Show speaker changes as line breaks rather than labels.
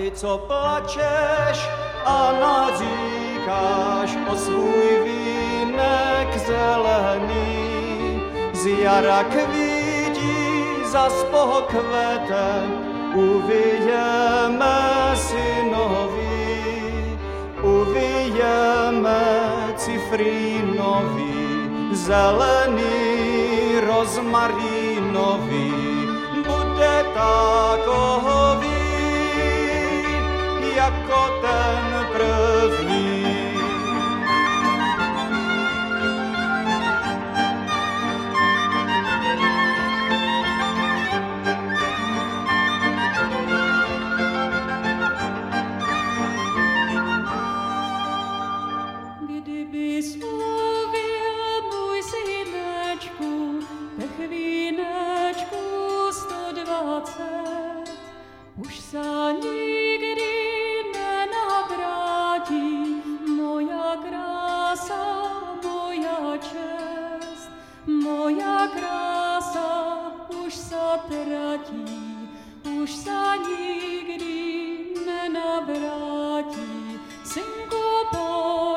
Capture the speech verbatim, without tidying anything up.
ty, co plačeš a naříkáš o svůj vínek zelený, z jara kvítí zas pokvete, uvidíme synový, uvidíme cifrínový, zelený, rozmarínový, bude takový jako ten první.
Kdybys mluvil, můj synečku, pechvínečku sto dvacet, už sa nikdy nenavrátí moja krása, moja čest, moja krása už sa tratí, už sa nikdy nenavrátí. Synku,